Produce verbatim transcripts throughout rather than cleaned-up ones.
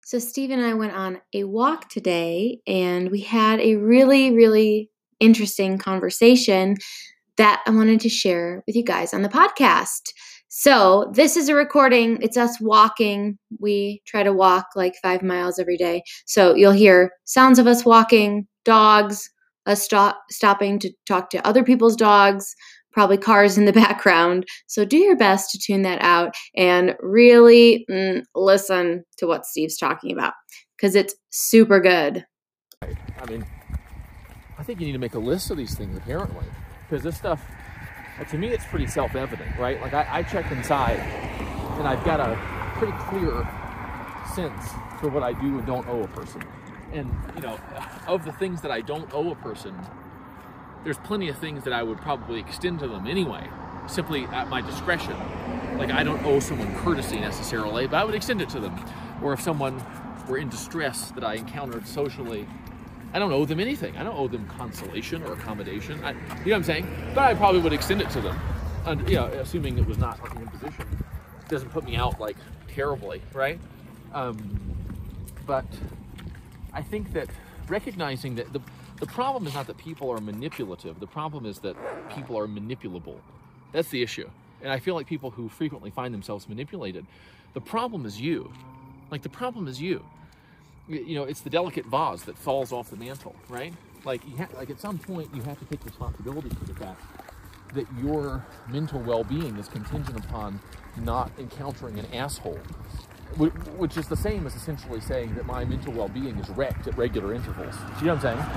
So Steve and I went on a walk today, and we had a really, really interesting conversation that I wanted to share with you guys on the podcast. So this is a recording. It's us walking. We try to walk like five miles every day. So you'll hear sounds of us walking, dogs, us stop, stopping to talk to other people's dogs, probably cars in the background. So do your best to tune that out and really mm, listen to what Steve's talking about, because it's super good. I mean, I think you need to make a list of these things, apparently, because this stuff, to me, it's pretty self-evident, right? Like, I, I check inside, and I've got a pretty clear sense for what I do and don't owe a person. And, you know, of the things that I don't owe a person, there's plenty of things that I would probably extend to them anyway, simply at my discretion. Like, I don't owe someone courtesy necessarily, but I would extend it to them. Or if someone were in distress that I encountered socially, I don't owe them anything. I don't owe them consolation or accommodation. I, you know what I'm saying? But I probably would extend it to them, and, you know, assuming it was not like an imposition. It doesn't put me out like terribly, right? Um, but I think that recognizing that the the problem is not that people are manipulative. The problem is that people are manipulable. That's the issue. And I feel like people who frequently find themselves manipulated, the problem is you. Like, the problem is you. You know, it's the delicate vase that falls off the mantle, right? Like, you ha- like at some point, you have to take responsibility for the fact that your mental well-being is contingent upon not encountering an asshole, which is the same as essentially saying that my mental well-being is wrecked at regular intervals. Do you know what I'm saying?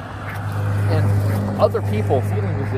And other people feeling as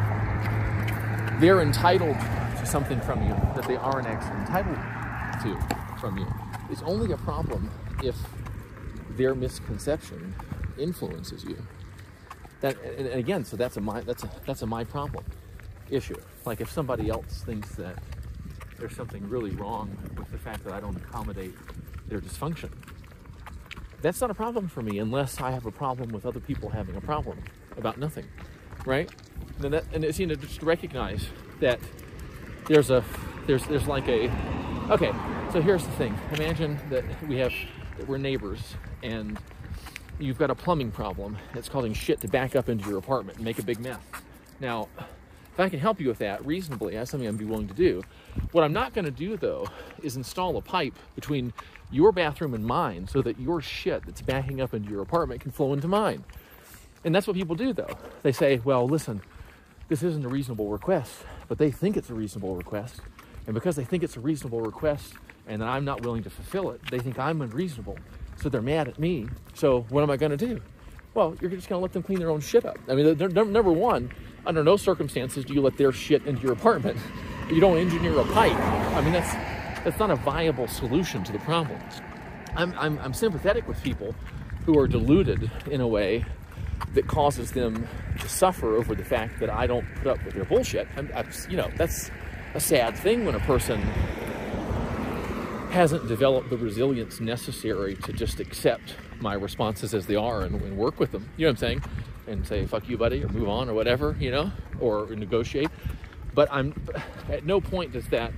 if they're entitled to something from you that they aren't actually entitled to from you is only a problem if their misconception influences you. That, and again, so that's a my that's a that's a my problem issue. Like, if somebody else thinks that there's something really wrong with the fact that I don't accommodate their dysfunction, that's not a problem for me unless I have a problem with other people having a problem about nothing, right? And that, and it's, you know, just to recognize that there's a there's there's like a okay. So here's the thing. Imagine that we have that we're neighbors, and you've got a plumbing problem that's causing shit to back up into your apartment and make a big mess. Now, if I can help you with that reasonably, that's something I'd be willing to do. What I'm not going to do, though, is install a pipe between your bathroom and mine so that your shit that's backing up into your apartment can flow into mine. And that's what people do, though. They say, well, listen, this isn't a reasonable request, but they think it's a reasonable request. And because they think it's a reasonable request and that I'm not willing to fulfill it, they think I'm unreasonable. So they're mad at me. So what am I going to do? Well, you're just going to let them clean their own shit up. I mean, they're, they're, number one, under no circumstances do you let their shit into your apartment. You don't engineer a pipe. I mean, that's that's not a viable solution to the problem. I'm, I'm, I'm sympathetic with people who are deluded in a way that causes them to suffer over the fact that I don't put up with their bullshit. I'm, I'm, you know, that's a sad thing when a person hasn't developed the resilience necessary to just accept my responses as they are and, and work with them. You know what I'm saying? And say, fuck you, buddy, or move on, or whatever, you know, or negotiate. But I'm at no point does that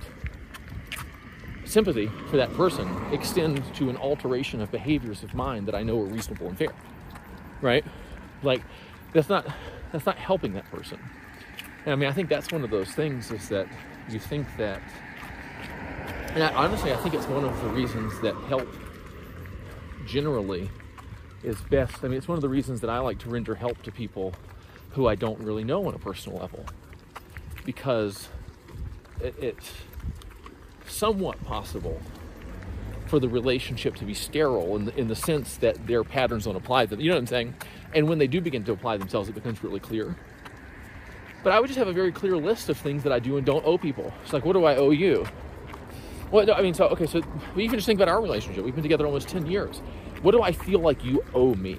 sympathy for that person extend to an alteration of behaviors of mine that I know are reasonable and fair, right? Like, that's not that's not helping that person. And I mean, I think that's one of those things is that you think that, and I, honestly, I think it's one of the reasons that help generally is best. I mean, it's one of the reasons that I like to render help to people who I don't really know on a personal level, because it, it's somewhat possible for the relationship to be sterile in the, in the sense that their patterns don't apply to them. You know what I'm saying? And when they do begin to apply themselves, it becomes really clear. But I would just have a very clear list of things that I do and don't owe people. It's like, what do I owe you? Well, no, I mean, so, okay, so we even just think about our relationship. We've been together almost ten years. What do I feel like you owe me?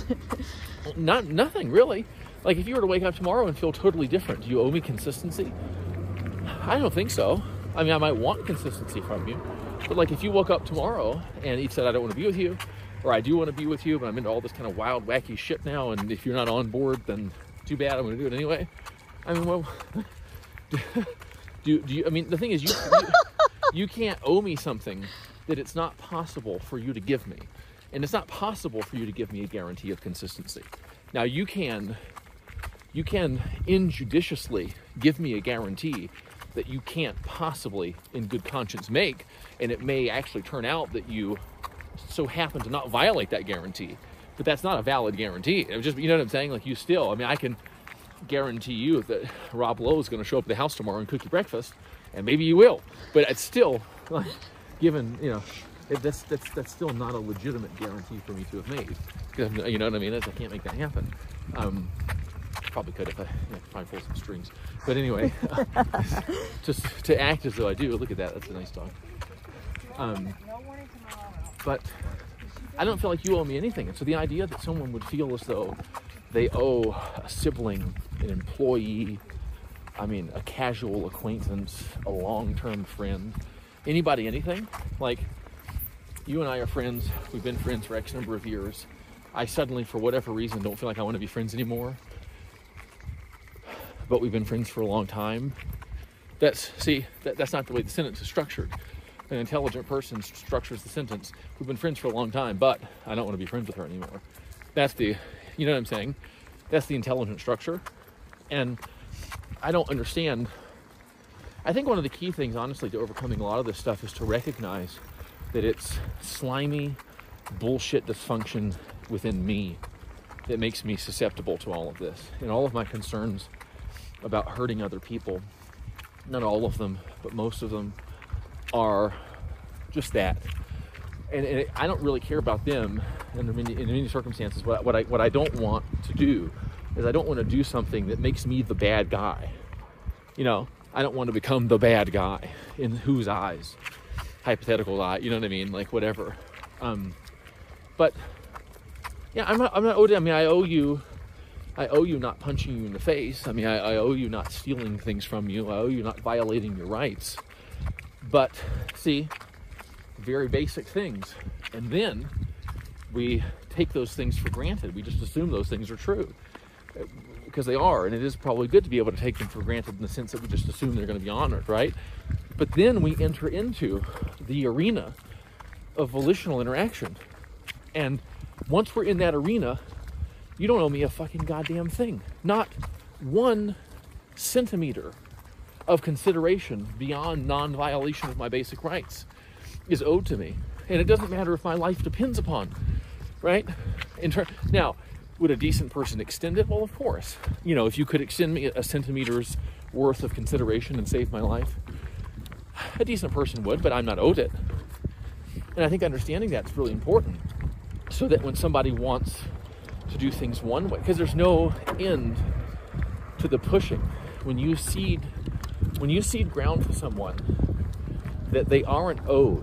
Not nothing, really. Like, if you were to wake up tomorrow and feel totally different, do you owe me consistency? I don't think so. I mean, I might want consistency from you. But, like, if you woke up tomorrow and you said, I don't want to be with you, or I do want to be with you, but I'm into all this kind of wild, wacky shit now, and if you're not on board, then too bad, I'm going to do it anyway. I mean, well, do, do you, I mean, the thing is, you, you, you can't owe me something that it's not possible for you to give me. And it's not possible for you to give me a guarantee of consistency. Now you can, you can injudiciously give me a guarantee that you can't possibly in good conscience make, and it may actually turn out that you so happen to not violate that guarantee, but that's not a valid guarantee. It was just, you know what I'm saying? Like you still, I mean, I can guarantee you that Rob Lowe is going to show up at the house tomorrow and cook you breakfast, and maybe you will, but it's still, like, given, you know, it, that's, that's, that's still not a legitimate guarantee for me to have made. You know what I mean? I can't make that happen. Um, probably could if I, you know, probably pull some strings. But anyway, just to act as though I do. Look at that. That's a nice dog. Um, but I don't feel like you owe me anything. And so the idea that someone would feel as though they owe a sibling, an employee, I mean, a casual acquaintance, a long-term friend, anybody, anything, like, you and I are friends. We've been friends for X number of years. I suddenly, for whatever reason, don't feel like I want to be friends anymore. But we've been friends for a long time. That's, see, that, that's not the way the sentence is structured. An intelligent person structures the sentence. We've been friends for a long time, but I don't want to be friends with her anymore. That's the, you know what I'm saying? That's the intelligent structure. And I don't understand. I think one of the key things, honestly, to overcoming a lot of this stuff is to recognize that it's slimy bullshit dysfunction within me that makes me susceptible to all of this. And all of my concerns about hurting other people, not all of them, but most of them, are just that. And, and it, I don't really care about them in many, in many circumstances. What, what, I, what I don't want to do is I don't want to do something that makes me the bad guy. You know, I don't want to become the bad guy in whose eyes, hypothetical eye, you know what I mean? Like whatever. Um, but yeah, I'm not, I'm not owed, I mean, I owe you, I owe you not punching you in the face. I mean, I, I owe you not stealing things from you. I owe you not violating your rights. But see, very basic things. And then we take those things for granted. We just assume those things are true because they are. And it is probably good to be able to take them for granted in the sense that we just assume they're going to be honored, right? But then we enter into the arena of volitional interaction. And once we're in that arena, you don't owe me a fucking goddamn thing. Not one centimeter of consideration beyond non-violation of my basic rights is owed to me. And it doesn't matter if my life depends upon, right? In ter- now, would a decent person extend it? Well, of course. You know, if you could extend me a centimeter's worth of consideration and save my life, a decent person would, but I'm not owed it. And I think understanding that's really important, so that when somebody wants to do things one way, because there's no end to the pushing. When you cede, when you cede ground to someone that they aren't owed,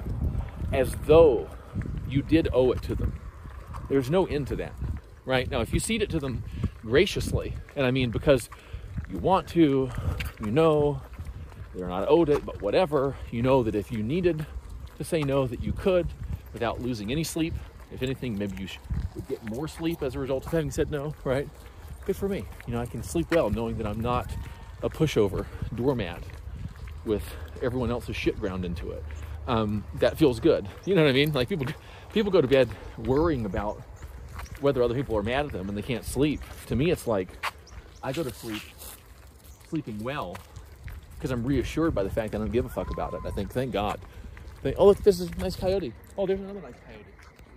as though you did owe it to them, there's no end to that, right? Now, if you cede it to them graciously, and I mean because you want to, you know, they're not owed it, but whatever, you know that if you needed to say no, that you could without losing any sleep. If anything, maybe you should, would get more sleep as a result of having said no, right? Good for me. You know, I can sleep well knowing that I'm not a pushover doormat with everyone else's shit ground into it. Um, that feels good. You know what I mean? Like people, people go to bed worrying about whether other people are mad at them and they can't sleep. To me, it's like I go to sleep sleeping well because I'm reassured by the fact that I don't give a fuck about it. I think, thank God. Think, oh, look, this is a nice coyote. Oh, there's another nice coyote.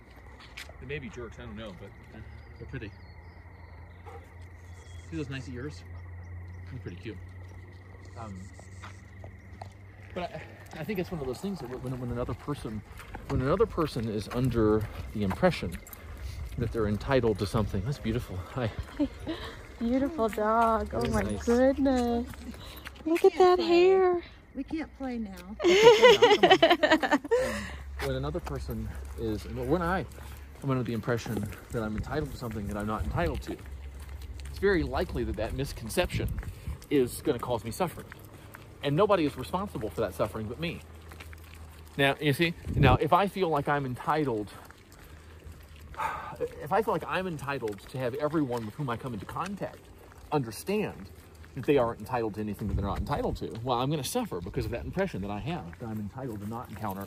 They may be jerks, I don't know, but they're pretty. See those nice ears? They're pretty cute. Um, but I, I think it's one of those things that when, when another person, when another person is under the impression that they're entitled to something, that's beautiful. Hi. Beautiful dog. Oh my Nice. goodness. Look at that hair. We can't play now. um, when another person is, when I am under the impression that I'm entitled to something that I'm not entitled to, it's very likely that that misconception is going to cause me suffering. And nobody is responsible for that suffering but me. Now, you see, now if I feel like I'm entitled, if I feel like I'm entitled to have everyone with whom I come into contact understand that they aren't entitled to anything that they're not entitled to, well, I'm going to suffer because of that impression that I have, that I'm entitled to not encounter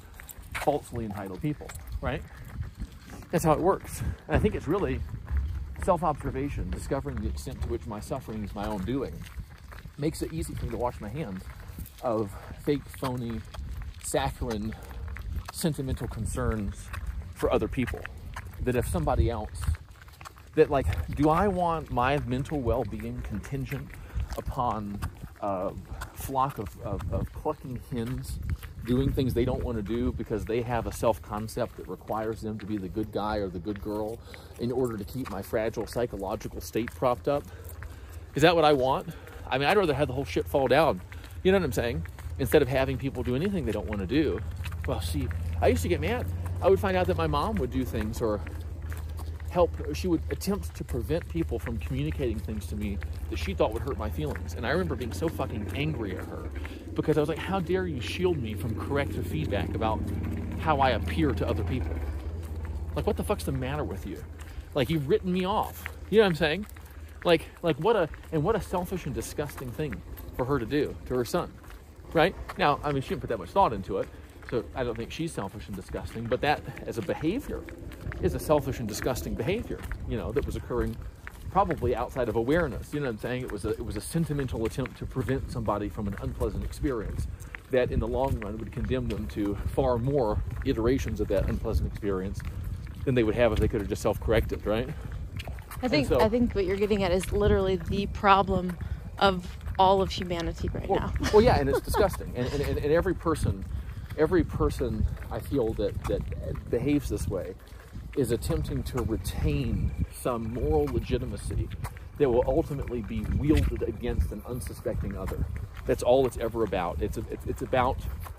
falsely entitled people, right? That's how it works. And I think it's really self-observation, discovering the extent to which my suffering is my own doing, makes it easy for me to wash my hands of fake, phony, saccharine, sentimental concerns for other people. That if somebody else, that like, do I want my mental well-being contingent upon a flock of, of, of clucking hens doing things they don't want to do because they have a self-concept that requires them to be the good guy or the good girl in order to keep my fragile psychological state propped up? Is that what I want? I mean, I'd rather have the whole shit fall down. You know what I'm saying? Instead of having people do anything they don't want to do. Well, see, I used to get mad. I would find out that my mom would do things or help, she would attempt to prevent people from communicating things to me that she thought would hurt my feelings. And I remember being so fucking angry at her because I was like, how dare you shield me from corrective feedback about how I appear to other people? Like, what the fuck's the matter with you? Like, you've written me off. You know what I'm saying? Like, like what a, and what a selfish and disgusting thing for her to do to her son, right? Now, I mean, she didn't put that much thought into it, so I don't think she's selfish and disgusting, but that as a behavior is a selfish and disgusting behavior, you know, that was occurring probably outside of awareness. You know what I'm saying? It was a, it was a sentimental attempt to prevent somebody from an unpleasant experience that in the long run would condemn them to far more iterations of that unpleasant experience than they would have if they could have just self-corrected, right? I think so, I think what you're getting at is literally the problem of all of humanity right well, now. Well, yeah, and it's disgusting. And, and, and every person, every person I feel that, that behaves this way is attempting to retain some moral legitimacy that will ultimately be wielded against an unsuspecting other. That's all it's ever about. It's, a, it's, it's about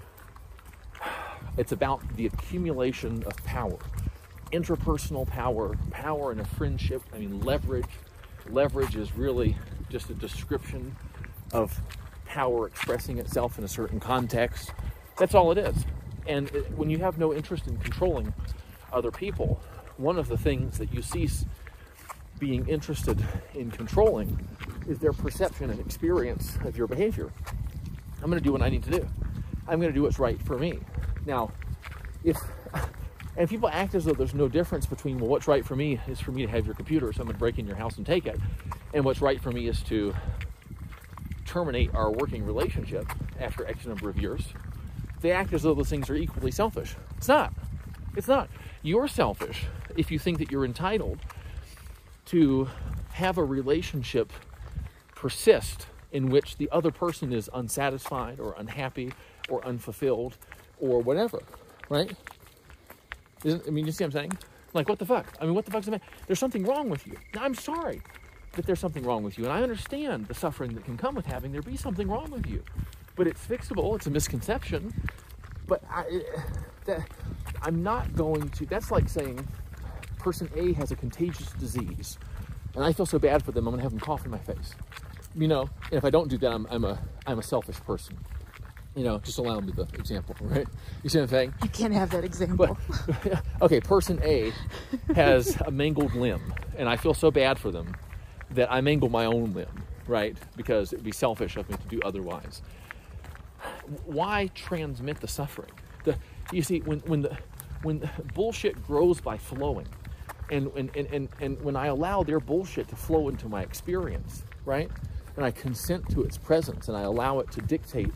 it's about the accumulation of power, interpersonal power, power in a friendship. I mean, leverage. Leverage is really just a description of power expressing itself in a certain context. That's all it is. And it, when you have no interest in controlling other people, one of the things that you cease being interested in controlling is their perception and experience of your behavior. I'm going to do what I need to do. I'm going to do what's right for me. Now, if and people act as though there's no difference between, well, what's right for me is for me to have your computer, so I'm going to break in your house and take it, and what's right for me is to terminate our working relationship after X number of years. They act as though those things are equally selfish. It's not. It's not. You're selfish if you think that you're entitled to have a relationship persist in which the other person is unsatisfied or unhappy or unfulfilled or whatever, right? Isn't, I mean, you see what I'm saying? Like, what the fuck? I mean, what the fuck's the matter? There's something wrong with you. Now, I'm sorry that there's something wrong with you, and I understand the suffering that can come with having there be something wrong with you. But it's fixable. It's a misconception. But I, that, I'm not going to, that's like saying person A has a contagious disease and I feel so bad for them, I'm gonna have them cough in my face. You know, and if I don't do that, I'm, I'm a I'm a selfish person. You know, just allow me the example, right? You see what I'm saying? I can't have that example. But, okay, person A has a mangled limb and I feel so bad for them that I mangle my own limb, right? Because it'd be selfish of me to do otherwise. Why transmit the suffering? The, you see, when when the when bullshit grows by flowing, and and, and, and and when I allow their bullshit to flow into my experience, right? And I consent to its presence and I allow it to dictate.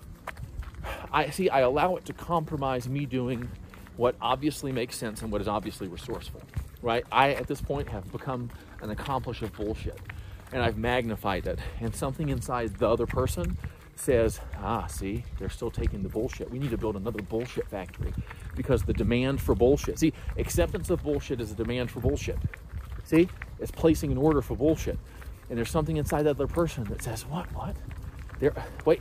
I see, I allow it to compromise me doing what obviously makes sense and what is obviously resourceful, right? I, at this point, have become an accomplice of bullshit and I've magnified it. And something inside the other person says, ah, see, they're still taking the bullshit. We need to build another bullshit factory because the demand for bullshit. See, acceptance of bullshit is a demand for bullshit. See, it's placing an order for bullshit. And there's something inside that other person that says, what, what? There, wait,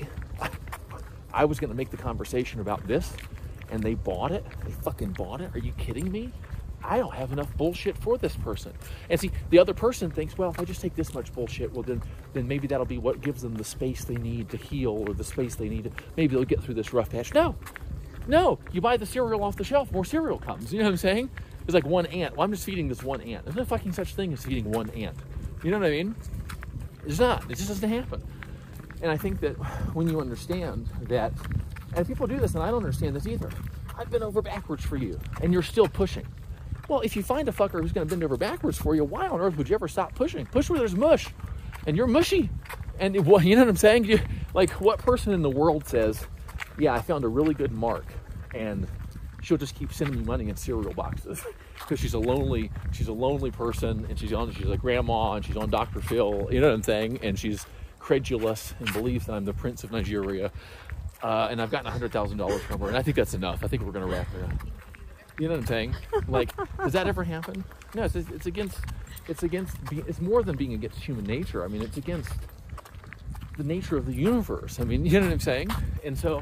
I was going to make the conversation about this and they bought it. They fucking bought it. Are you kidding me? I don't have enough bullshit for this person. And see, the other person thinks, well, if I just take this much bullshit, well, then then maybe that'll be what gives them the space they need to heal or the space they need to, maybe they'll get through this rough patch. No, no, you buy the cereal off the shelf, more cereal comes. You know what I'm saying? It's like one ant. Well, I'm just feeding this one ant. There's no fucking such thing as feeding one ant. You know what I mean? It's not. It just doesn't happen. And I think that when you understand that, and people do this, and I don't understand this either. I've been over backwards for you, and you're still pushing. Well, if you find a fucker who's going to bend over backwards for you, why on earth would you ever stop pushing? Push where there's mush, and you're mushy. And it, well, you know what I'm saying? You, like, what person in the world says, yeah, I found a really good mark, and she'll just keep sending me money in cereal boxes because she's a lonely, she's a lonely person, and she's on, she's a grandma, and she's on Doctor Phil, you know what I'm saying? And she's credulous and believes that I'm the Prince of Nigeria, uh, and I've gotten a hundred thousand dollars from her, and I think that's enough. I think we're gonna wrap it up. You know what I'm saying? Like, does that ever happen? No, it's, it's against, it's against, it's more than being against human nature. I mean, it's against the nature of the universe. I mean, you know what I'm saying? And so,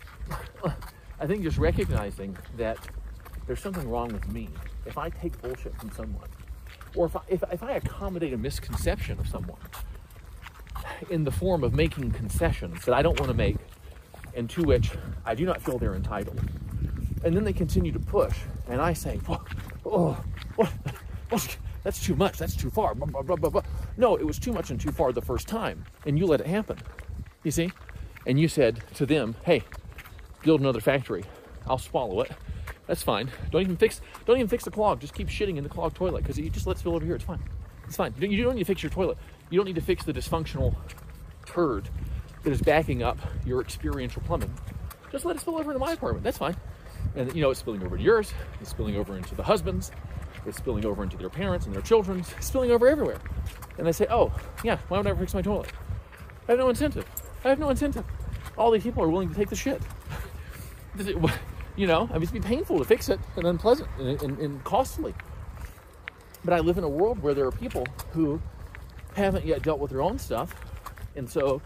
I think just recognizing that there's something wrong with me if I take bullshit from someone, or if I, if, if I accommodate a misconception of someone in the form of making concessions that I don't want to make, and to which I do not feel they're entitled. And then they continue to push, and I say, oh, oh, oh, oh that's too much, that's too far, blah, blah, blah, blah, blah. No, it was too much and too far the first time, and you let it happen, you see? And you said to them, hey, build another factory, I'll swallow it, that's fine. Don't even fix, don't even fix the clog, just keep shitting in the clogged toilet, because you just let it spill over here, it's fine. It's fine, you don't need to fix your toilet. You don't need to fix the dysfunctional turd that is backing up your experiential plumbing. Just let it spill over into my apartment, that's fine. And you know, it's spilling over to yours, it's spilling over into the husbands, it's spilling over into their parents and their children's, it's spilling over everywhere. And they say, oh, yeah, why would I ever fix my toilet? I have no incentive. I have no incentive. All these people are willing to take the shit. You know, I mean, it's be painful to fix it and unpleasant and, and, and costly. But I live in a world where there are people who haven't yet dealt with their own stuff. And so,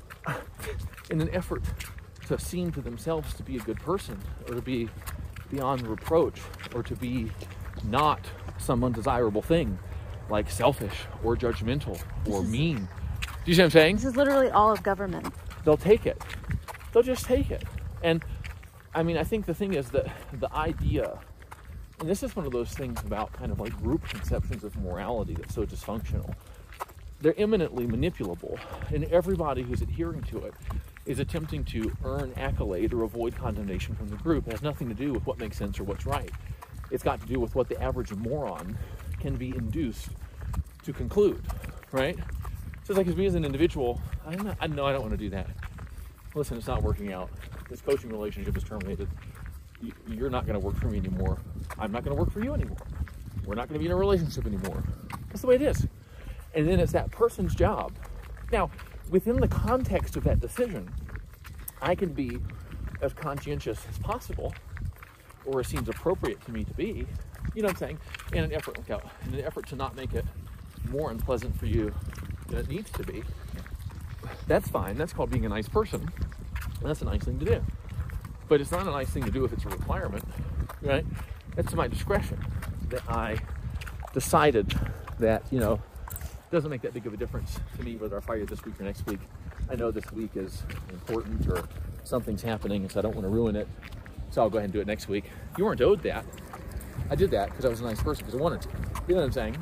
in an effort to seem to themselves to be a good person, or to be beyond reproach, or to be not some undesirable thing like selfish or judgmental or is, mean. Do you see what I'm saying? This is literally all of government. They'll take it. They'll just take it. And I mean, I think the thing is that the idea, and this is one of those things about kind of like group conceptions of morality that's so dysfunctional. They're eminently manipulable, and everybody who's adhering to it is attempting to earn accolade or avoid condemnation from the group. It has nothing to do with what makes sense or what's right. It's got to do with what the average moron can be induced to conclude, right? So it's like, as me as an individual, I'm not, I know I don't want to do that. Listen, it's not working out. This coaching relationship is terminated. You're not going to work for me anymore. I'm not going to work for you anymore. We're not going to be in a relationship anymore. That's the way it is. And then it's that person's job. Now, within the context of that decision, I can be as conscientious as possible, or as seems appropriate to me to be, you know what I'm saying, in an effort, look out, in an effort to not make it more unpleasant for you than it needs to be. That's fine. That's called being a nice person. And that's a nice thing to do. But it's not a nice thing to do if it's a requirement, right? That's to my discretion that I decided that, you know, doesn't make that big of a difference to me whether I fire this week or next week. I know this week is important, or something's happening, so I don't want to ruin it. So I'll go ahead and do it next week. You weren't owed that. I did that because I was a nice person, because I wanted to. You know what I'm saying?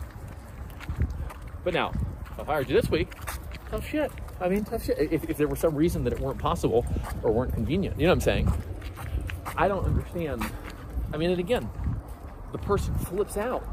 But now, if I fired you this week, tough shit. I mean, tough shit. If, if there were some reason that it weren't possible or weren't convenient, you know what I'm saying? I don't understand. I mean, and again, the person flips out.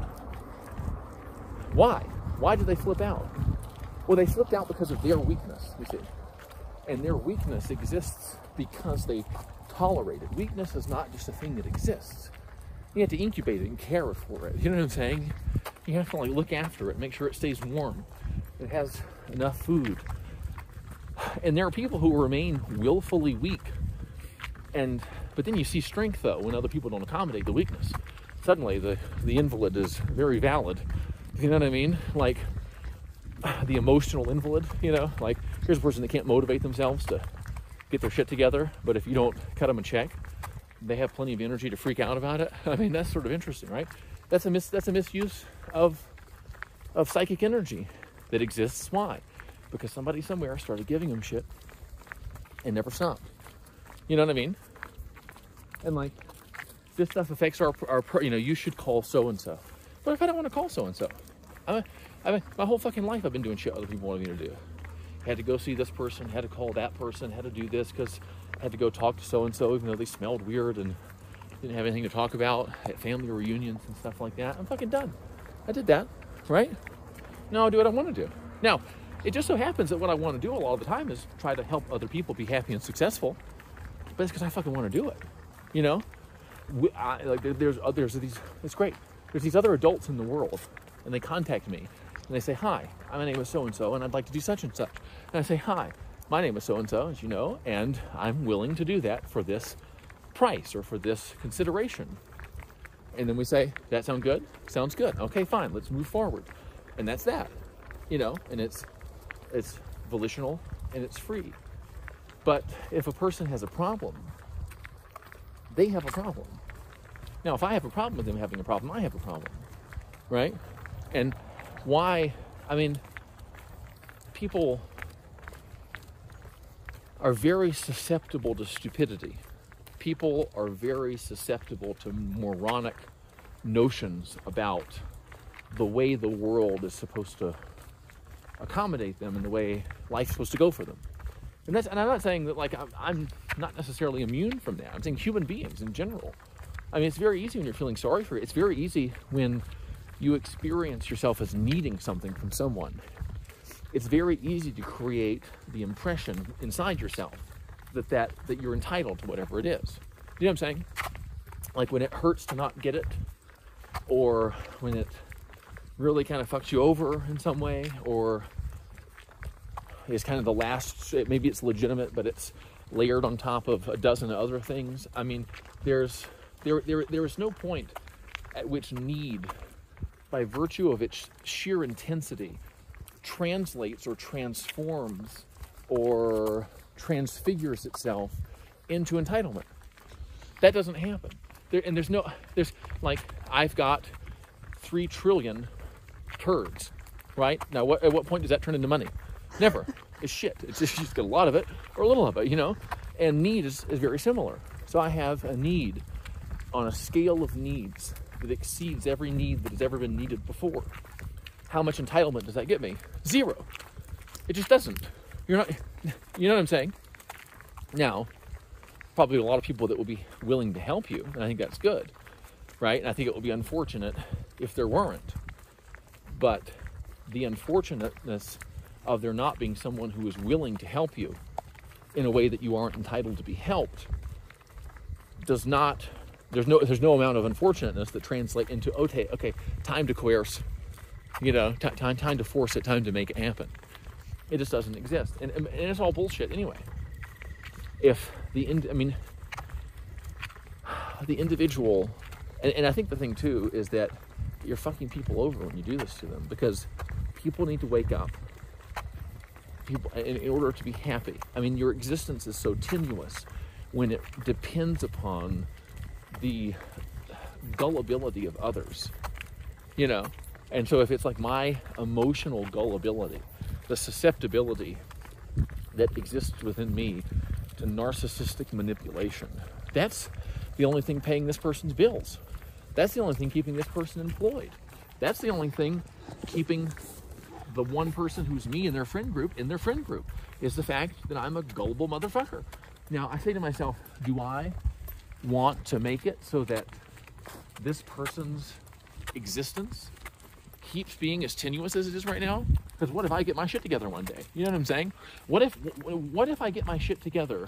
Why? Why did they flip out? Well, they flipped out because of their weakness, you see. And their weakness exists because they tolerate it. Weakness is not just a thing that exists. You have to incubate it and care for it. You know what I'm saying? You have to like look after it, make sure it stays warm. It has enough food. And there are people who remain willfully weak. And but then you see strength though when other people don't accommodate the weakness. Suddenly the, the invalid is very valid. You know what I mean? Like the emotional invalid, you know, like here's a person that can't motivate themselves to get their shit together, but if you don't cut them a check, they have plenty of energy to freak out about it. I mean, that's sort of interesting, right? That's a mis that's a misuse of of psychic energy that exists. Why? Because somebody somewhere started giving them shit and never stopped. You know what I mean? And like this stuff affects our our you know, you should call so and so. But if I don't want to call so and so, I I mean, my whole fucking life I've been doing shit other people wanted me to do. Had to go see this person, had to call that person, had to do this because I had to go talk to so-and-so even though they smelled weird, and didn't have anything to talk about at family reunions and stuff like that. I'm fucking done. I did that, right? Now I'll do what I want to do. Now, it just so happens that what I want to do a lot of the time is try to help other people be happy and successful. But it's because I fucking want to do it, you know? We, I, like there's there's these. It's great. There's these other adults in the world, and they contact me, and they say, "Hi, my name is so and so, and I'd like to do such and such." And I say, "Hi, my name is so and so, as you know, and I'm willing to do that for this price or for this consideration." And then we say, "That sound good? Sounds good. Okay, fine. Let's move forward." And that's that, you know. And it's it's volitional and it's free. But if a person has a problem, they have a problem. Now, if I have a problem with them having a problem, I have a problem, right? And why? I mean, people are very susceptible to stupidity. People are very susceptible to moronic notions about the way the world is supposed to accommodate them and the way life's supposed to go for them. And that's, and I'm not saying that like I'm, I'm not necessarily immune from that. I'm saying human beings in general. I mean, it's very easy when you're feeling sorry for it. It's very easy when you experience yourself as needing something from someone. It's very easy to create the impression inside yourself that, that, that you're entitled to whatever it is. You know what I'm saying? Like when it hurts to not get it, or when it really kind of fucks you over in some way, or is kind of the last, maybe it's legitimate, but it's layered on top of a dozen other things. I mean, there's there there there is no point at which need, by virtue of its sheer intensity, translates or transforms or transfigures itself into entitlement. That doesn't happen. There, and there's no, there's like, I've got three trillion turds, right? Now, what, at what point does that turn into money? Never. It's shit. It's just, you just get a lot of it or a little of it, you know? And need is, is very similar. So I have a need on a scale of needs that exceeds every need that has ever been needed before. How much entitlement does that get me? Zero. It just doesn't. You're not, you know what I'm saying? Now, probably a lot of people that will be willing to help you, and I think that's good, right? And I think it will be unfortunate if there weren't. But the unfortunateness of there not being someone who is willing to help you in a way that you aren't entitled to be helped does not, there's no there's no amount of unfortunateness that translate into, okay, okay, time to coerce, you know, t- time time to force it, time to make it happen. It just doesn't exist. And, and it's all bullshit anyway. If the, in, I mean, the individual, and, and I think the thing too is that you're fucking people over when you do this to them, because people need to wake up. People, in, in order to be happy. I mean, your existence is so tenuous when it depends upon the gullibility of others, you know? And so if it's like my emotional gullibility, the susceptibility that exists within me to narcissistic manipulation, that's the only thing paying this person's bills. That's the only thing keeping this person employed. That's the only thing keeping the one person who's me in their friend group in their friend group, is the fact that I'm a gullible motherfucker. Now, I say to myself, do I want to make it so that this person's existence keeps being as tenuous as it is right now? Because what if I get my shit together one day? You know what I'm saying? What if, what if I get my shit together?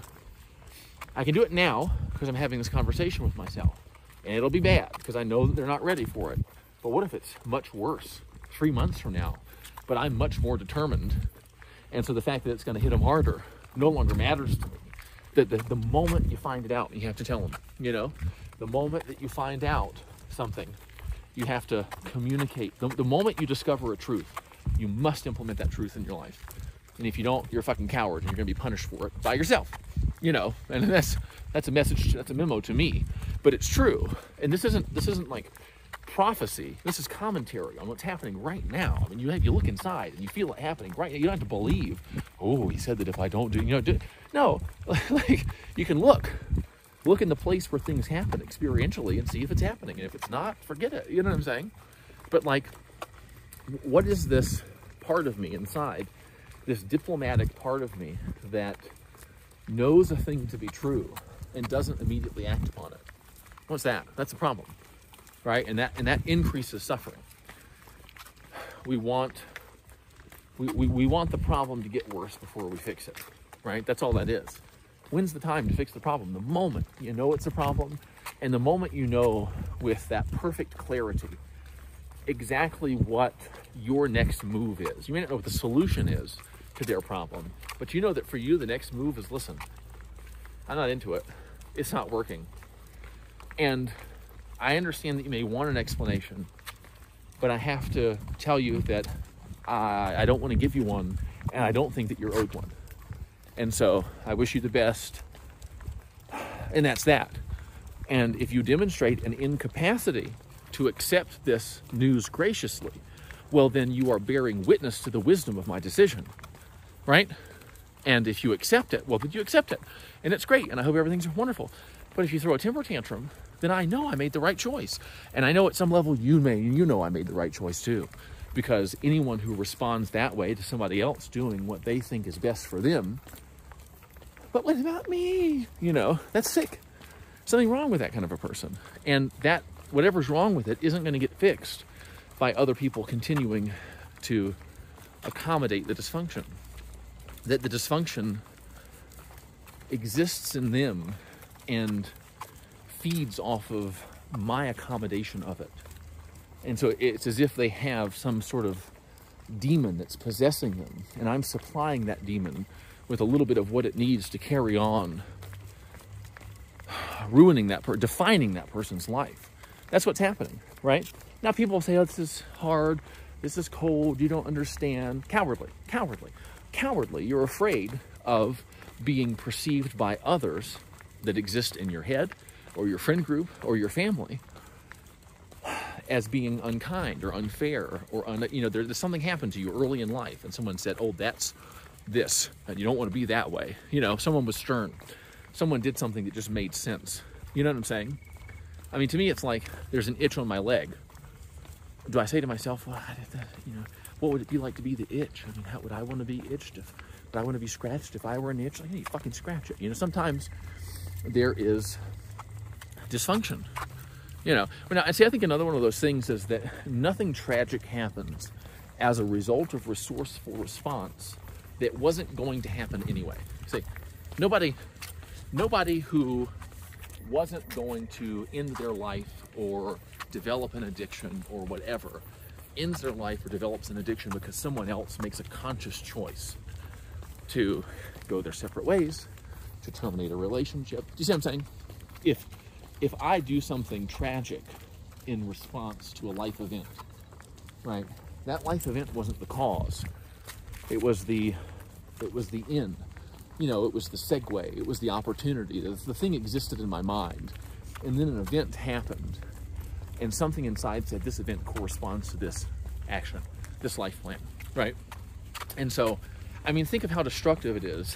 I can do it now because I'm having this conversation with myself, and it'll be bad because I know that they're not ready for it. But what if it's much worse three months from now? But I'm much more determined, and so the fact that it's going to hit them harder no longer matters to me. The, the, the moment you find it out, you have to tell them, you know? The moment that you find out something, you have to communicate. The, the moment you discover a truth, you must implement that truth in your life. And if you don't, you're a fucking coward, and you're going to be punished for it by yourself, you know? And that's that's a message, that's a memo to me, but it's true. And this isn't this isn't like prophecy. This is commentary on what's happening right now. I mean, you have, you look inside and you feel it happening right now. You don't have to believe, oh, he said that if I don't do, you know, do, no, like you can look, look in the place where things happen experientially and see if it's happening. And if it's not, forget it. You know what I'm saying? But like, what is this part of me inside, this diplomatic part of me that knows a thing to be true and doesn't immediately act upon it? What's that? That's a problem, right? And that and that increases suffering. We want we, we, we want the problem to get worse before we fix it, right? That's all that is. When's the time to fix the problem? The moment you know it's a problem, and the moment you know with that perfect clarity exactly what your next move is. You may not know what the solution is to their problem, but you know that for you, the next move is, listen, I'm not into it. It's not working. And I understand that you may want an explanation, but I have to tell you that I, I don't want to give you one, and I don't think that you're owed one. And so I wish you the best, and that's that. And if you demonstrate an incapacity to accept this news graciously, well, then you are bearing witness to the wisdom of my decision, right? And if you accept it, well, then you accept it. And it's great, and I hope everything's wonderful. But if you throw a temper tantrum, then I know I made the right choice. And I know at some level you may, you know I made the right choice too. Because anyone who responds that way to somebody else doing what they think is best for them, but what about me? You know, that's sick. Something wrong with that kind of a person. And that, whatever's wrong with it isn't going to get fixed by other people continuing to accommodate the dysfunction. That the dysfunction exists in them and feeds off of my accommodation of it. And so it's as if they have some sort of demon that's possessing them, and I'm supplying that demon with a little bit of what it needs to carry on, ruining that, per- defining that person's life. That's what's happening, right? Now people say, oh, this is hard, this is cold, you don't understand. Cowardly, cowardly, cowardly. You're afraid of being perceived by others that exist in your head or your friend group or your family as being unkind or unfair or, un, you know, there, there's something happened to you early in life and someone said, oh, that's this, and you don't want to be that way. You know, someone was stern. Someone did something that just made sense. You know what I'm saying? I mean, to me, it's like there's an itch on my leg. Do I say to myself, well, I did that, you know, what would it be like to be the itch? I mean, how would I want to be itched? If, would I want to be scratched if I were an itch? Like, hey, you fucking scratch it. You know, sometimes there is dysfunction. You know, but I see, I think another one of those things is that nothing tragic happens as a result of resourceful response that wasn't going to happen anyway. See, nobody, nobody who wasn't going to end their life or develop an addiction or whatever ends their life or develops an addiction because someone else makes a conscious choice to go their separate ways, to terminate a relationship. Do you see what I'm saying? If If I do something tragic in response to a life event, right? That life event wasn't the cause. It was the, it was the end. You know, it was the segue. It was the opportunity. The, the thing existed in my mind. And then an event happened. And something inside said, this event corresponds to this action, this life plan, right? And so, I mean, think of how destructive it is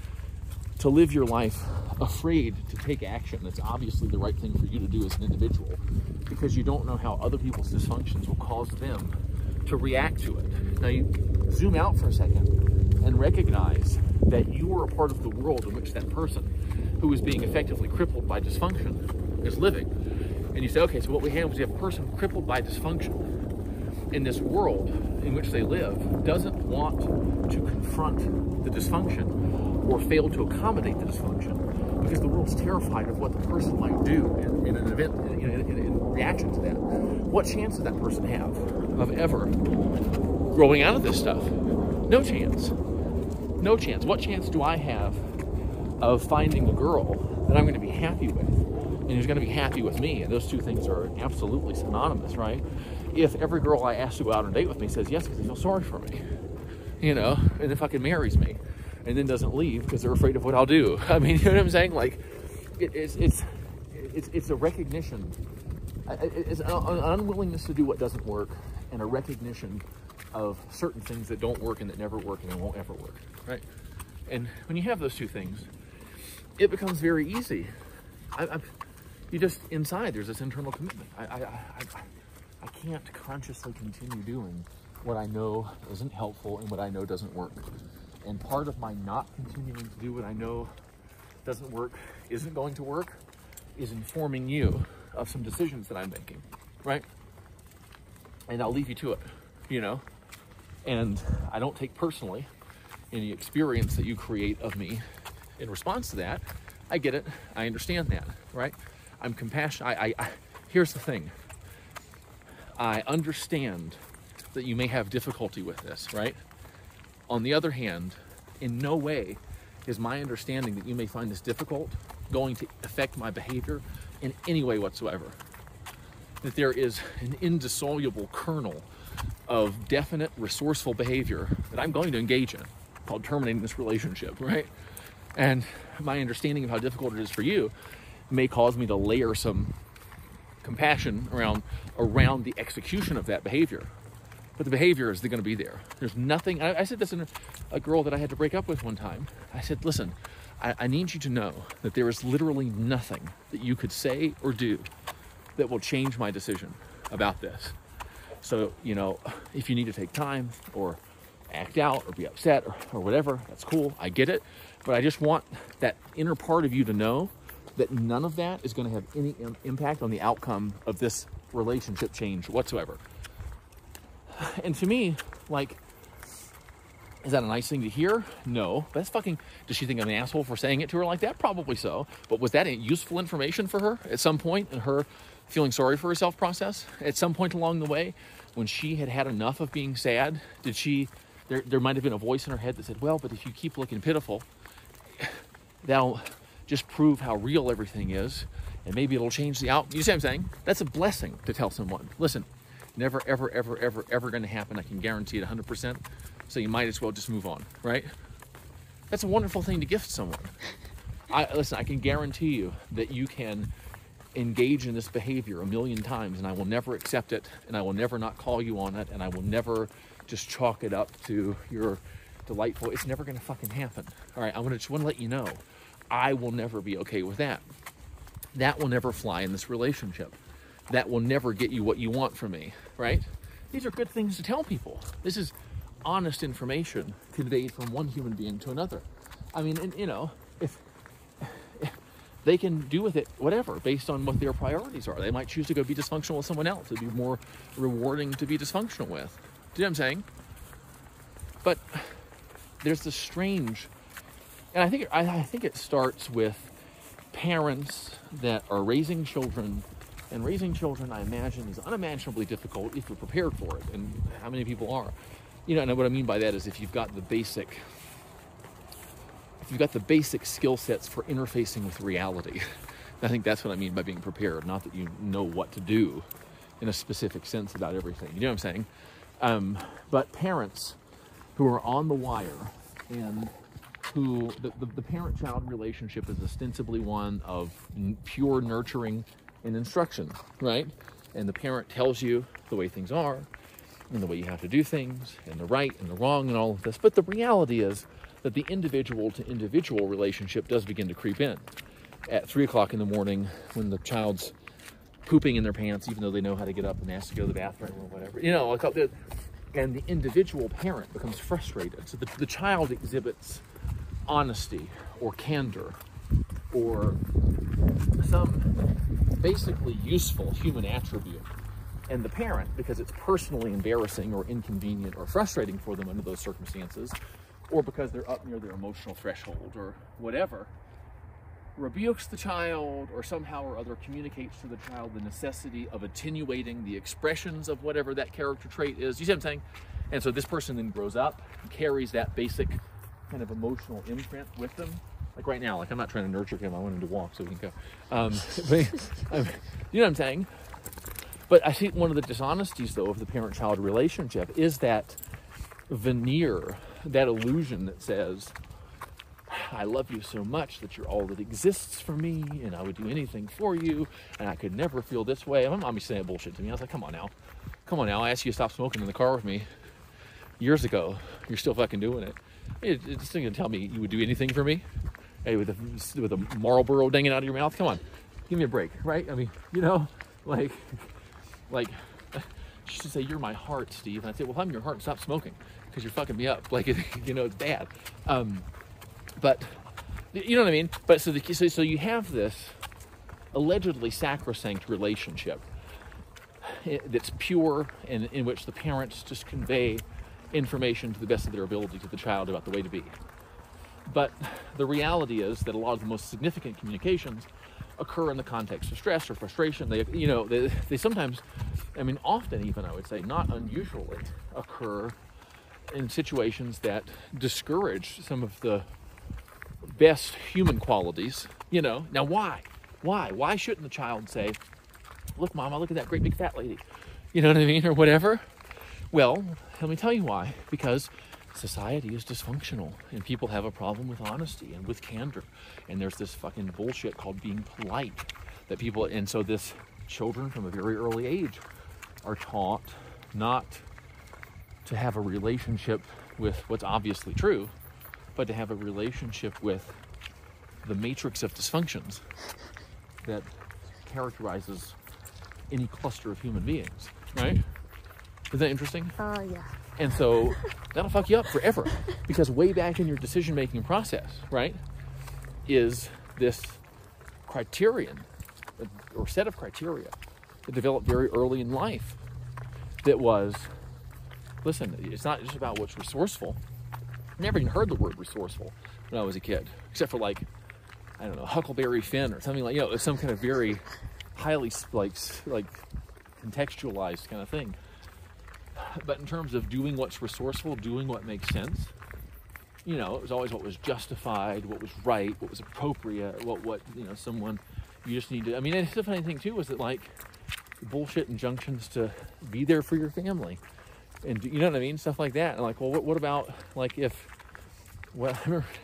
to live your life afraid to take action that's obviously the right thing for you to do as an individual, because you don't know how other people's dysfunctions will cause them to react to it. Now you zoom out for a second and recognize that you are a part of the world in which that person who is being effectively crippled by dysfunction is living. And you say, okay, so what we have is we have a person crippled by dysfunction in this world in which they live, doesn't want to confront the dysfunction or fail to accommodate the dysfunction because the world's terrified of what the person might do in, in an event, in, in, in, in reaction to that. What chance does that person have of ever growing out of this stuff? No chance. No chance. What chance do I have of finding a girl that I'm going to be happy with and who's going to be happy with me? And those two things are absolutely synonymous, right? If every girl I ask to go out on a date with me says yes because they feel sorry for me, you know, and then fucking marries me and then doesn't leave because they're afraid of what I'll do. I mean, you know what I'm saying? Like, it, it's, it's, it's, it's a recognition. It's an unwillingness to do what doesn't work and a recognition of certain things that don't work and that never work and that won't ever work, right? And when you have those two things, it becomes very easy. I, I, you just, inside, there's this internal commitment. I, I, I, I can't consciously continue doing what I know isn't helpful and what I know doesn't work. And part of my not continuing to do what I know doesn't work, isn't going to work, is informing you of some decisions that I'm making, right? And I'll leave you to it, you know? And I don't take personally any experience that you create of me in response to that. I get it. I understand that, right? I'm compassionate. I, I, I, here's the thing. I understand that you may have difficulty with this, right? On the other hand, in no way is my understanding that you may find this difficult going to affect my behavior in any way whatsoever. That there is an indissoluble kernel of definite resourceful behavior that I'm going to engage in, called terminating this relationship, right? And my understanding of how difficult it is for you may cause me to layer some compassion around around the execution of that behavior. But the behavior is going to be there. There's nothing. I, I said this in a, a girl that I had to break up with one time. I said, listen, I, I need you to know that there is literally nothing that you could say or do that will change my decision about this. So, you know, if you need to take time or act out or be upset or, or whatever, that's cool. I get it. But I just want that inner part of you to know that none of that is going to have any im- impact on the outcome of this relationship change whatsoever. And to me, like, is that a nice thing to hear? No. That's fucking, does she think I'm an asshole for saying it to her like that? Probably so. But was that useful information for her at some point in her feeling sorry for herself process? At some point along the way, when she had had enough of being sad, did she, there, there might have been a voice in her head that said, well, but if you keep looking pitiful, that'll just prove how real everything is, and maybe it'll change the out. You see what I'm saying? That's a blessing to tell someone. Listen, never, ever, ever, ever, ever going to happen. I can guarantee it one hundred percent. So you might as well just move on, right? That's a wonderful thing to gift someone. I listen, I can guarantee you that you can engage in this behavior a million times, and I will never accept it, and I will never not call you on it, and I will never just chalk it up to your delightful. It's never going to fucking happen. All right, I want to just want to let you know, I will never be okay with that. That will never fly in this relationship. That will never get you what you want from me, right? These are good things to tell people. This is honest information conveyed from one human being to another. I mean, and, you know, if, if they can do with it whatever based on what their priorities are. They might choose to go be dysfunctional with someone else. It'd be more rewarding to be dysfunctional with. Do you know what I'm saying? But there's this strange, and I think I, I think it starts with parents that are raising children. And raising children, I imagine, is unimaginably difficult if you're prepared for it. And how many people are? You know, and what I mean by that is if you've got the basic, if you've got the basic skill sets for interfacing with reality. I think that's what I mean by being prepared. Not that you know what to do in a specific sense about everything. You know what I'm saying? Um, but parents who are on the wire and who the, the, the parent-child relationship is ostensibly one of n- pure nurturing and instruction, right? And the parent tells you the way things are and the way you have to do things and the right and the wrong and all of this. But the reality is that the individual to individual relationship does begin to creep in at three o'clock in the morning when the child's pooping in their pants, even though they know how to get up and ask to go to the bathroom or whatever, you know, and the individual parent becomes frustrated. So the, the child exhibits honesty or candor or some basically useful human attribute. And the parent, because it's personally embarrassing or inconvenient or frustrating for them under those circumstances, or because they're up near their emotional threshold or whatever, rebukes the child or somehow or other communicates to the child the necessity of attenuating the expressions of whatever that character trait is. You see what I'm saying? And so this person then grows up and carries that basic kind of emotional imprint with them. Like right now, like I'm not trying to nurture him. I want him to walk so we can go. Um, but, um, you know what I'm saying? But I think one of the dishonesties, though, of the parent-child relationship is that veneer, that illusion that says, I love you so much that you're all that exists for me, and I would do anything for you, and I could never feel this way. My mom used to say that bullshit to me. I was like, come on now. Come on now. I asked you to stop smoking in the car with me years ago. You're still fucking doing it. It's just going to tell me you would do anything for me? Hey, with a, with a Marlboro dangling out of your mouth? Come on. Give me a break, right? I mean, you know, like, like, she used to say, you're my heart, Steve. And I'd say, well, if I'm your heart, stop smoking, because you're fucking me up. Like, you know, it's bad. Um, but, you know what I mean? But so, the, so, so you have this allegedly sacrosanct relationship that's pure and in which the parents just convey information to the best of their ability to the child about the way to be. But the reality is that a lot of the most significant communications occur in the context of stress or frustration. They, you know, they, they sometimes, I mean, often even, I would say, not unusually, occur in situations that discourage some of the best human qualities, you know. Now, why? Why? Why shouldn't the child say, look, Mama, look at that great big fat lady, you know what I mean, or whatever? Well, let me tell you why. Because society is dysfunctional, and people have a problem with honesty and with candor, and there's this fucking bullshit called being polite that people, and so this children from a very early age are taught not to have a relationship with what's obviously true, but to have a relationship with the matrix of dysfunctions that characterizes any cluster of human beings, right? Is that interesting? Oh, uh, yeah. And so that'll fuck you up forever, because way back in your decision-making process, right, is this criterion or set of criteria that developed very early in life that was, listen, it's not just about what's resourceful. I never even heard the word resourceful when I was a kid, except for like, I don't know, Huckleberry Finn or something like, you know, some kind of very highly like like contextualized kind of thing. But in terms of doing what's resourceful, doing what makes sense, you know, it was always what was justified, what was right, what was appropriate, what, what you know, someone, you just need to, I mean, and the funny thing too was that like bullshit injunctions to be there for your family. And you know what I mean? Stuff like that. And like, well, what, what about like if, well, I remember,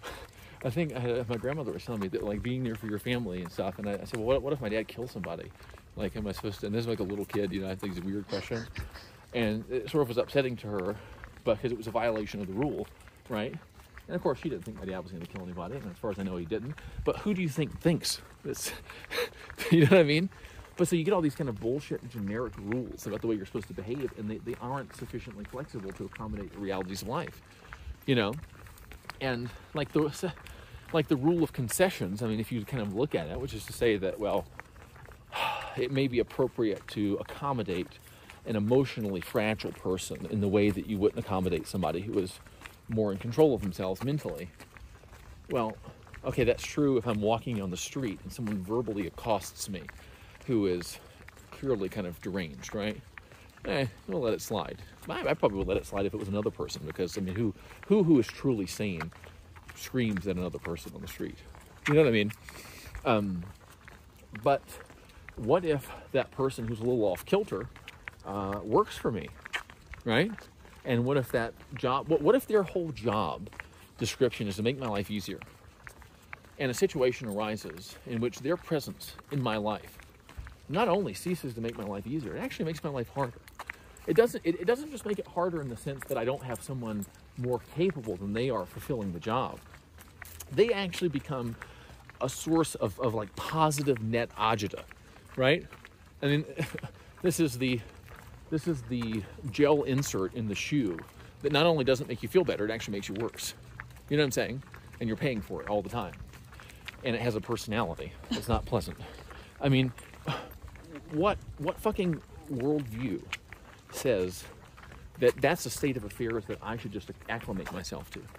I think I had, my grandmother was telling me that like being there for your family and stuff. And I, I said, well, what, what if my dad kills somebody? Like, am I supposed to, and this is like a little kid, you know, I think it's a weird question. And it sort of was upsetting to her, but because it was a violation of the rule, right? And of course, she didn't think my dad was going to kill anybody. And as far as I know, he didn't. But who do you think thinks this? You know what I mean? But so you get all these kind of bullshit generic rules about the way you're supposed to behave, and they, they aren't sufficiently flexible to accommodate the realities of life, you know? And like the, like the rule of concessions, I mean, if you kind of look at it, which is to say that, well, it may be appropriate to accommodate an emotionally fragile person in the way that you wouldn't accommodate somebody who was more in control of themselves mentally. Well, okay, that's true if I'm walking on the street and someone verbally accosts me who is clearly kind of deranged, right? Eh, we'll let it slide. I, I probably would let it slide if it was another person, because, I mean, who, who, who is truly sane screams at another person on the street? You know what I mean? Um, but what if that person who's a little off kilter uh, works for me, right? And what if that job, what, what if their whole job description is to make my life easier? And a situation arises in which their presence in my life not only ceases to make my life easier, it actually makes my life harder. It doesn't, it, it doesn't just make it harder in the sense that I don't have someone more capable than they are fulfilling the job. They actually become a source of, of like positive net agita, right? I mean, this is the, this is the gel insert in the shoe that not only doesn't make you feel better, it actually makes you worse. You know what I'm saying? And you're paying for it all the time. And it has a personality. It's not pleasant. I mean, what what fucking worldview says that that's a state of affairs that I should just acclimate myself to?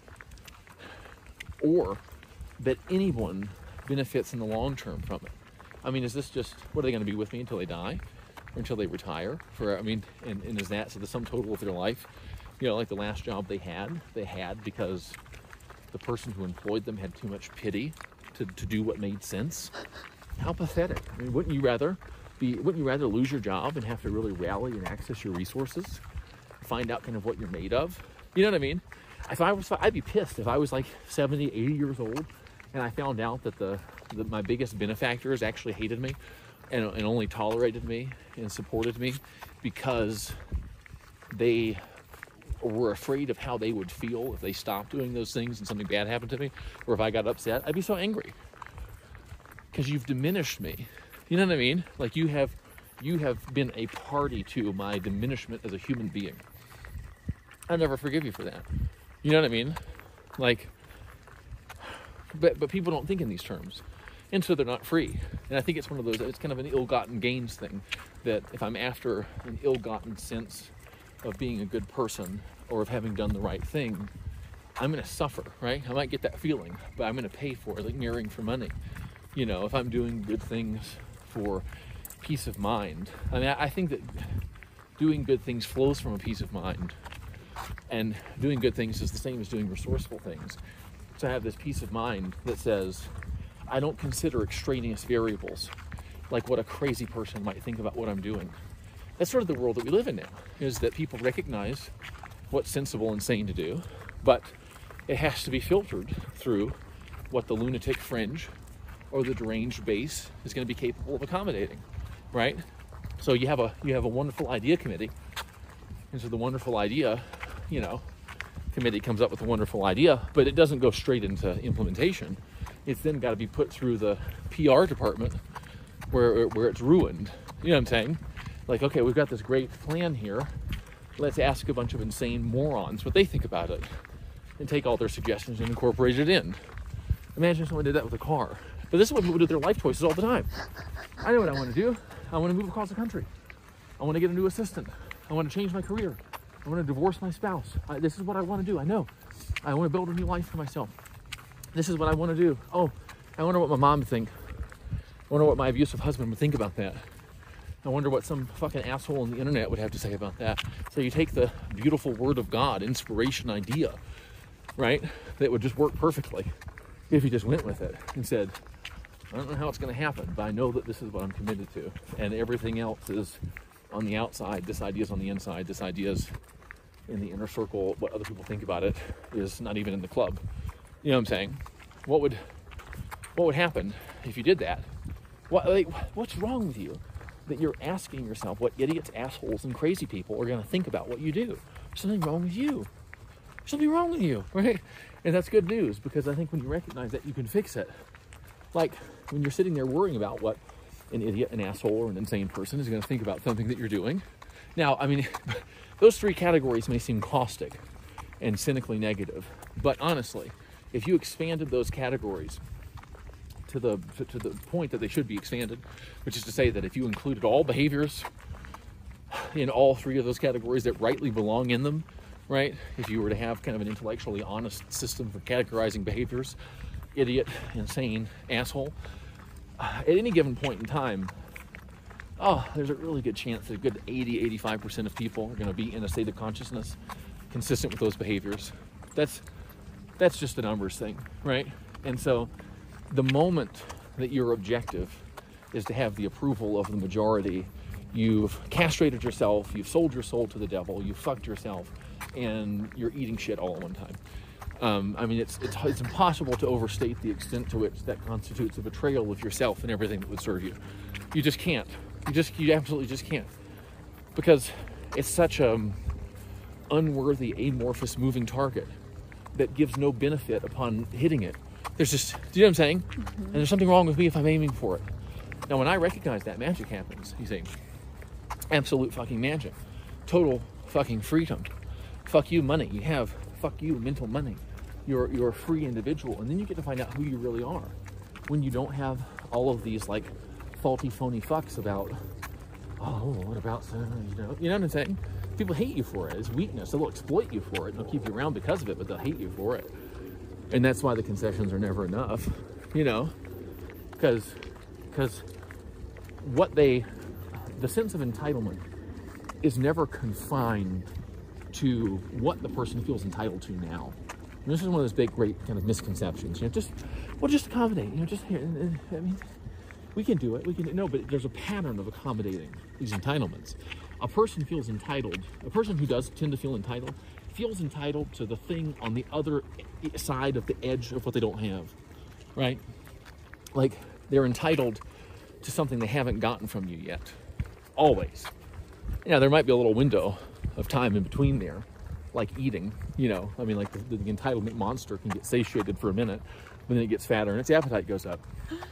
Or that anyone benefits in the long term from it? I mean, is this just, what are they going to be with me until they die? Or until they retire? For I mean, and, and is that, so the sum total of their life, you know, like the last job they had, they had because the person who employed them had too much pity to, to do what made sense? How pathetic. I mean, wouldn't you rather be, wouldn't you rather lose your job and have to really rally and access your resources? Find out kind of what you're made of? You know what I mean? If I was, I'd be pissed if I was like seventy, eighty years old and I found out that the, the my biggest benefactors actually hated me and, and only tolerated me and supported me because they were afraid of how they would feel if they stopped doing those things and something bad happened to me, or if I got upset. I'd be so angry because you've diminished me. You know what I mean? Like you have, you have been a party to my diminishment as a human being. I'll never forgive you for that. You know what I mean? Like, but but people don't think in these terms. And so they're not free. And I think it's one of those, it's kind of an ill-gotten gains thing, that if I'm after an ill-gotten sense of being a good person or of having done the right thing, I'm going to suffer, right? I might get that feeling, but I'm going to pay for it, like mirroring for money. You know, if I'm doing good things for peace of mind, I mean, I think that doing good things flows from a peace of mind, and doing good things is the same as doing resourceful things. So I have this peace of mind that says, I don't consider extraneous variables, like what a crazy person might think about what I'm doing. That's sort of the world that we live in now, is that people recognize what's sensible and sane to do, but it has to be filtered through what the lunatic fringe or the deranged base is going to be capable of accommodating, right? So you have a you have a wonderful idea committee, and so the wonderful idea, you know, committee comes up with a wonderful idea, but it doesn't go straight into implementation. It's then got to be put through the P R department where where it's ruined. You know what I'm saying? Like, okay, we've got this great plan here. Let's ask a bunch of insane morons what they think about it, and take all their suggestions and incorporate it in. Imagine someone did that with a car. But this is what people do with their life choices all the time. I know what I want to do. I want to move across the country. I want to get a new assistant. I want to change my career. I want to divorce my spouse. I, this is what I want to do. I know. I want to build a new life for myself. This is what I want to do. Oh, I wonder what my mom would think. I wonder what my abusive husband would think about that. I wonder what some fucking asshole on the internet would have to say about that. So you take the beautiful word of God, inspiration idea, right? That would just work perfectly if you just went with it and said, I don't know how it's going to happen, but I know that this is what I'm committed to. And everything else is on the outside. This idea is on the inside. This idea is in the inner circle. What other people think about it is not even in the club. You know what I'm saying? What would what would happen if you did that? What, like, what's wrong with you that you're asking yourself what idiots, assholes, and crazy people are going to think about what you do? There's something wrong with you. There's something wrong with you, right? And that's good news, because I think when you recognize that, you can fix it. Like when you're sitting there worrying about what an idiot, an asshole, or an insane person is going to think about something that you're doing. Now, I mean, those three categories may seem caustic and cynically negative, but honestly, if you expanded those categories to the to, to the point that they should be expanded, which is to say that if you included all behaviors in all three of those categories that rightly belong in them, right? If you were to have kind of an intellectually honest system for categorizing behaviors, idiot, insane, asshole, uh, at any given point in time, oh, there's a really good chance that a good eighty, eighty-five percent of people are going to be in a state of consciousness consistent with those behaviors. That's that's just a numbers thing, right? And so the moment that your objective is to have the approval of the majority, you've castrated yourself, you've sold your soul to the devil, you've fucked yourself, and you're eating shit all at one time. Um, I mean, it's, it's it's impossible to overstate the extent to which that constitutes a betrayal of yourself and everything that would serve you. You just can't. You just you absolutely just can't, because it's such a um, unworthy, amorphous, moving target that gives no benefit upon hitting it. There's just, do you know what I'm saying? Mm-hmm. And there's something wrong with me if I'm aiming for it. Now, when I recognize that, magic happens. You see, absolute fucking magic, total fucking freedom. Fuck you, money. You have fuck you, mental money. You're you're a free individual, and then you get to find out who you really are when you don't have all of these like faulty, phony fucks about. Oh, what about you know? You know what I'm saying? People hate you for it. It's weakness. They'll exploit you for it. They'll keep you around because of it, but they'll hate you for it. And that's why the concessions are never enough, you know, because because what they, the sense of entitlement is never confined to what the person feels entitled to now. And this is one of those big, great kind of misconceptions. You know, just, well, just accommodate. You know, just here. I mean, we can do it. We can no, but there's a pattern of accommodating these entitlements. A person feels entitled. A person who does tend to feel entitled feels entitled to the thing on the other side of the edge of what they don't have, right? Like they're entitled to something they haven't gotten from you yet. Always. Yeah, there might be a little window of time in between there, like eating, you know, I mean, like the, the entitlement monster can get satiated for a minute, but then it gets fatter and its appetite goes up.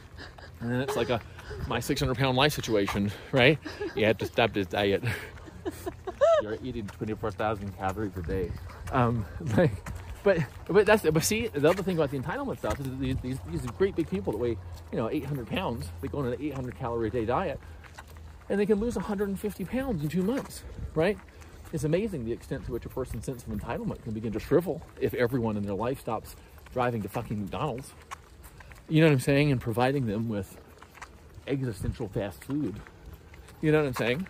And then it's like a my six hundred pound life situation, right? You have to stop this diet. You're eating twenty-four thousand calories a day. Um, like, but but that's but see, the other thing about the entitlement stuff is these these, these great big people that weigh, you know, eight hundred pounds, they go on an eight hundred calorie a day diet, and they can lose one hundred fifty pounds in two months, right? It's amazing the extent to which a person's sense of entitlement can begin to shrivel if everyone in their life stops driving to fucking McDonald's. You know what I'm saying? And providing them with existential fast food. You know what I'm saying?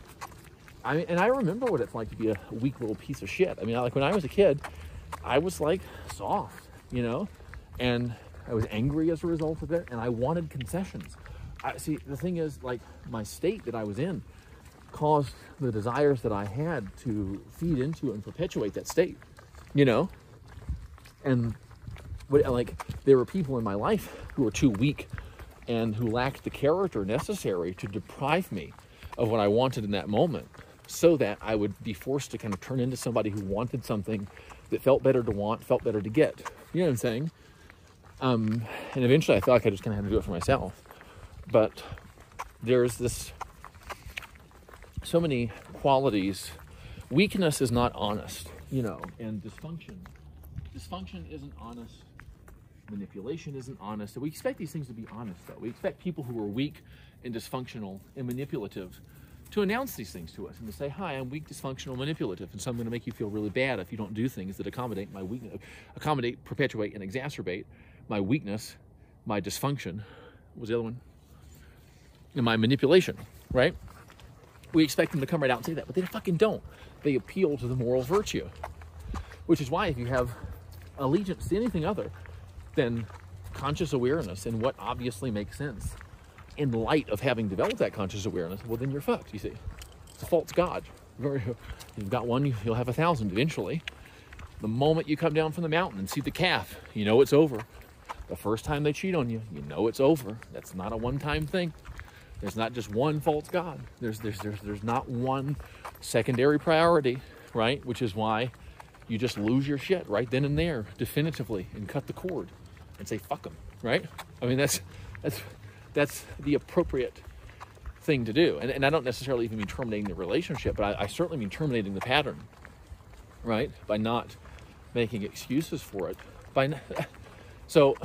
I mean, and I remember what it's like to be a weak little piece of shit. I mean, like when I was a kid, I was like soft, you know, and I was angry as a result of it, and I wanted concessions. I see, the thing is, like, my state that I was in caused the desires that I had to feed into and perpetuate that state, you know? And like, there were people in my life who were too weak and who lacked the character necessary to deprive me of what I wanted in that moment, so that I would be forced to kind of turn into somebody who wanted something that felt better to want, felt better to get. You know what I'm saying? Um, and eventually I felt like I just kind of had to do it for myself. But there's this, so many qualities. Weakness is not honest, you know, and dysfunction. Dysfunction isn't honest. Manipulation isn't honest. So we expect these things to be honest, though. We expect people who are weak and dysfunctional and manipulative to announce these things to us and to say, hi, I'm weak, dysfunctional, manipulative, and so I'm going to make you feel really bad if you don't do things that accommodate my weakness, accommodate, perpetuate, and exacerbate my weakness, my dysfunction. What was the other one? And my manipulation, right? We expect them to come right out and say that, but they fucking don't. They appeal to the moral virtue, which is why if you have allegiance to anything other than conscious awareness and what obviously makes sense in light of having developed that conscious awareness, well, then you're fucked, you see. It's a false god. You've got one, you'll have a thousand eventually. The moment you come down from the mountain and see the calf, you know it's over. The first time they cheat on you, you know it's over. That's not a one-time thing. There's not just one false god. There's, there's, there's, there's not one secondary priority, right? Which is why you just lose your shit right then and there, definitively, and cut the cord and say, fuck them, right? I mean, that's, that's, that's the appropriate thing to do. And, and I don't necessarily even mean terminating the relationship, but I, I certainly mean terminating the pattern, right? By not making excuses for it. By not, so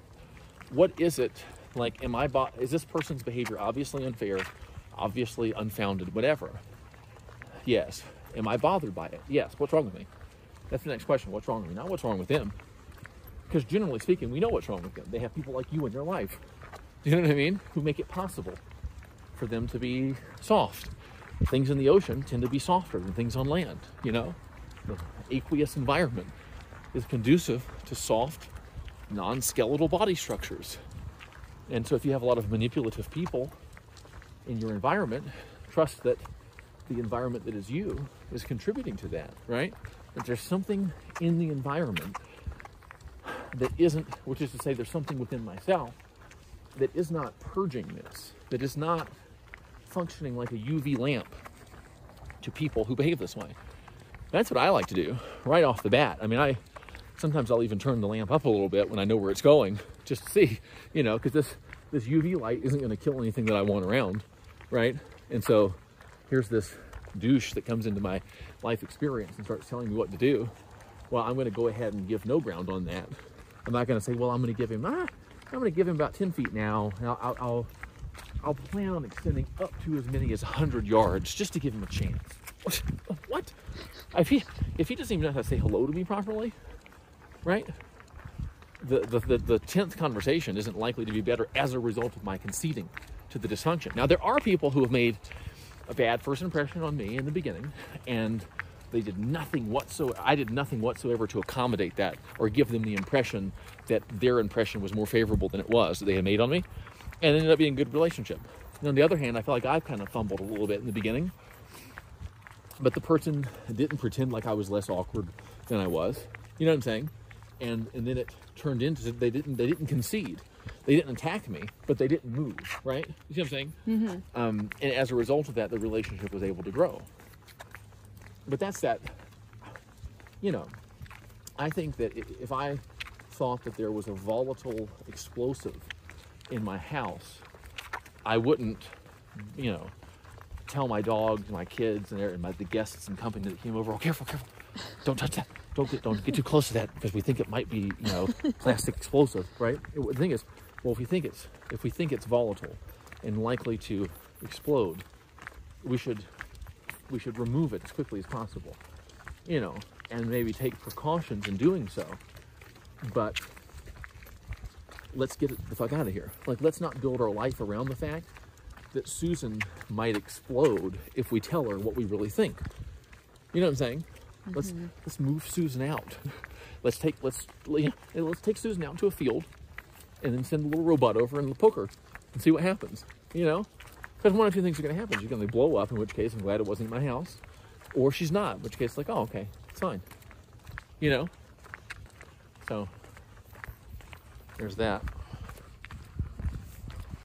what is it? Like, am I, bo- is this person's behavior obviously unfair, obviously unfounded, whatever? Yes. Am I bothered by it? Yes. What's wrong with me? That's the next question. What's wrong with me? Not what's wrong with them. Because generally speaking, we know what's wrong with them. They have people like you in their life. You know what I mean? Who make it possible for them to be soft. Things in the ocean tend to be softer than things on land, you know? The aqueous environment is conducive to soft, non-skeletal body structures. And so if you have a lot of manipulative people in your environment, trust that the environment that is you is contributing to that, right? That there's something in the environment that isn't, which is to say there's something within myself that is not purging this, that is not functioning like a U V lamp to people who behave this way. That's what I like to do right off the bat. I mean, I sometimes I'll even turn the lamp up a little bit when I know where it's going, just to see, you know, because this, this U V light isn't going to kill anything that I want around, right? And so here's this douche that comes into my life experience and starts telling me what to do. Well, I'm going to go ahead and give no ground on that. I'm not going to say, well, I'm going to give him, ah, I'm going to give him about ten feet now. I'll, I'll, I'll, I'll plan on extending up to as many as one hundred yards just to give him a chance. What? If he, if he doesn't even know how to say hello to me properly, right? The, the, the, the tenth conversation isn't likely to be better as a result of my conceding to the dysfunction. Now, there are people who have made a bad first impression on me in the beginning, and they did nothing whatsoever. I did nothing whatsoever to accommodate that or give them the impression that their impression was more favorable than it was that they had made on me, and it ended up being a good relationship. And on the other hand, I feel like I've kind of fumbled a little bit in the beginning, but the person didn't pretend like I was less awkward than I was. You know what I'm saying? And and then it turned into they didn't they didn't concede. They didn't attack me, but they didn't move, right? You see what I'm saying? Mm-hmm. Um, and as a result of that, the relationship was able to grow. But that's that, you know, I think that if I thought that there was a volatile explosive in my house, I wouldn't, you know, tell my dogs, my kids, and my, the guests and company that came over, oh, careful, careful, don't touch that. don't get don't get too close to that because we think it might be, you know, plastic explosive, right? It, the thing is, well, if we think it's if we think it's volatile and likely to explode, we should we should remove it as quickly as possible, you know, and maybe take precautions in doing so. But let's get it the fuck out of here. Like, let's not build our life around the fact that Susan might explode if we tell her what we really think. You know what I'm saying? Mm-hmm. Let's let's move Susan out. Let's take let's let's take Susan out to a field, and then send a little robot over and poke her and see what happens. You know, because one of two things are going to happen. She's going to blow up, in which case I'm glad it wasn't in my house, or she's not, in which case like, oh, okay, it's fine. You know. So there's that.